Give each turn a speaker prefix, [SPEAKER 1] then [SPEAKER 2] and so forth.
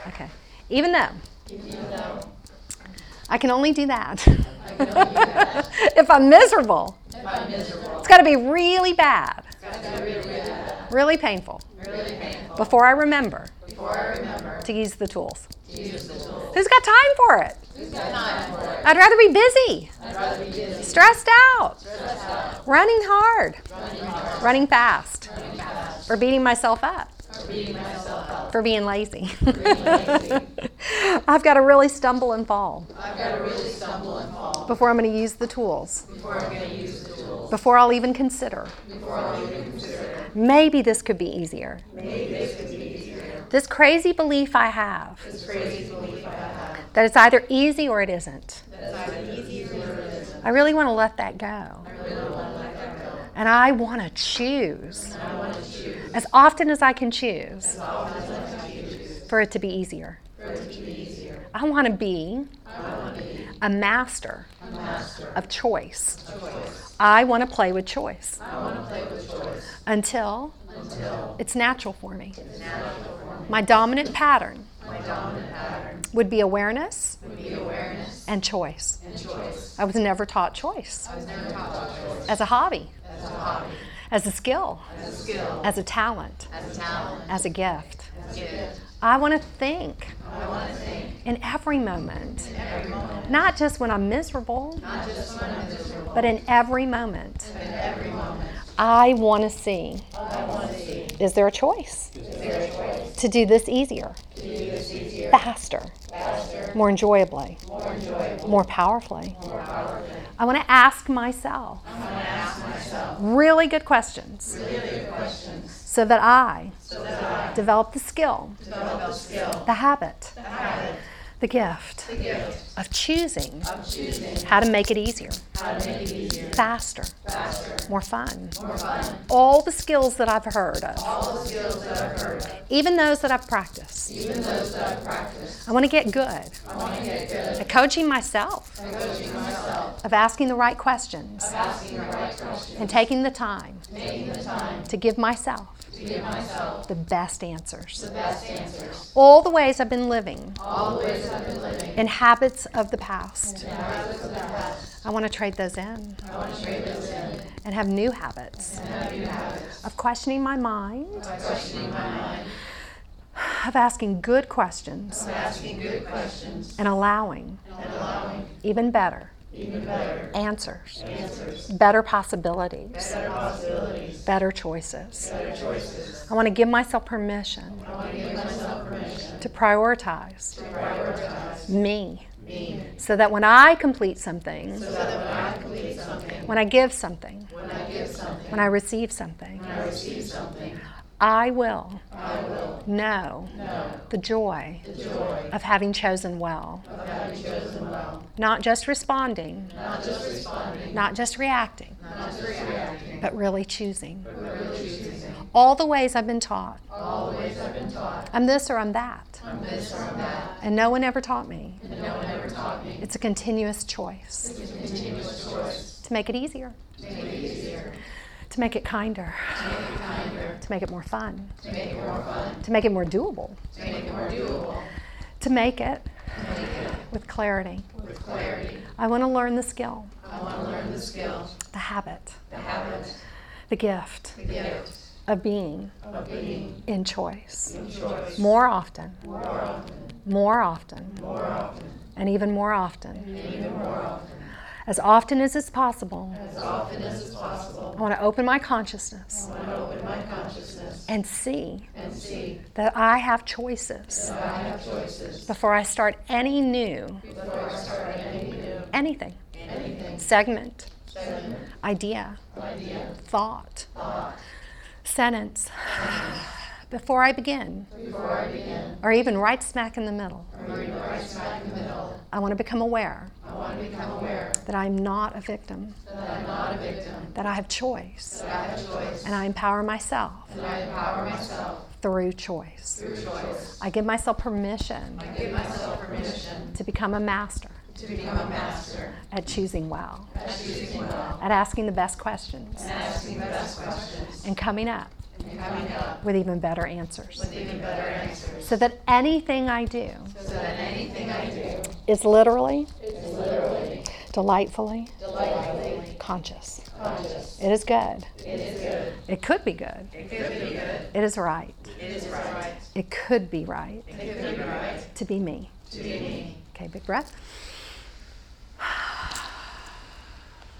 [SPEAKER 1] Okay. Even though I can only do that if I'm miserable. It's got to be really bad. Really painful. Before I remember to use the tools. Who's got time for it? I'd rather be busy. Stressed out. Running hard. Running fast. Or beating myself up. For being lazy. I've got to really stumble and fall. Before I'm going to use the tools. Before I'll even consider. Maybe this could be easier. This crazy belief I have that it's either easy or it isn't. I really want to let that go. And I want to choose as often as I can choose for it to be easier. I want to be a master of choice. I want to play with choice until it's natural for me. My dominant pattern would be awareness and choice. I was never taught choice as a hobby, as a skill, as a talent, as a gift. I want to think in every moment, not just when I'm miserable, but in every moment. I want to see, is there a choice to do this easier, faster, more enjoyably, more powerfully? I want to ask myself really good questions so that I develop the skill, the habit, the gift of choosing how to make it easier, faster, more fun. All the skills that I've heard of, even those that I've practiced. I want to get good at coaching myself, of asking the right questions, and taking the time to give myself the best answers. All the ways I've been living in habits of the past. I want to trade those in and have new habits of questioning my mind, of asking good questions and allowing even better answers, better possibilities, better choices. I want to give myself permission to prioritize me so that when I complete something, when I give something, when I receive something, I will know the joy of having chosen well. Not just responding, not just reacting, but really choosing. All the ways I've been taught. I'm this or I'm that. And no one ever taught me. It's a continuous choice. To make it easier. To make it kinder. To make it more fun. To make it more doable. To make it with clarity. I want to learn the skill. The habit. The gift. Of being in choice. More often. More often. And even more often. As often as is possible. I want to open my consciousness. And see that I have choices. Before I start any new anything. Segment. Idea. Thought. Sentence. Before I begin, or even right smack in the middle, I want to become aware that I'm not a victim, that I have choice, and I empower myself through choice. I give myself permission to become a master at choosing well, at asking the best questions, and coming up with even better answers. So that anything I do is literally, delightfully conscious. It is good. It could be good. It is right. It could be right to be me. Okay, big breath.